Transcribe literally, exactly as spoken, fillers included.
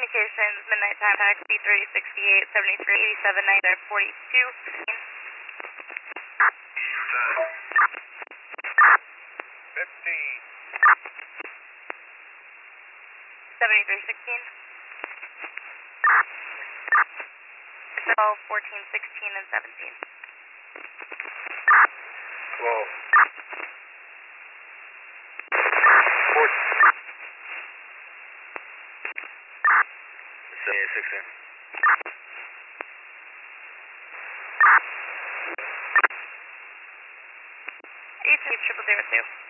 Communications, midnight time, taxi three sixty-eight, seventy-three, eighty-seven, ninety, forty-two. fifteen. seventy-three sixteen. twelve, fourteen, sixteen, and seventeen. twelve. fourteen. seventy-eight sixteen. eight triple zero two.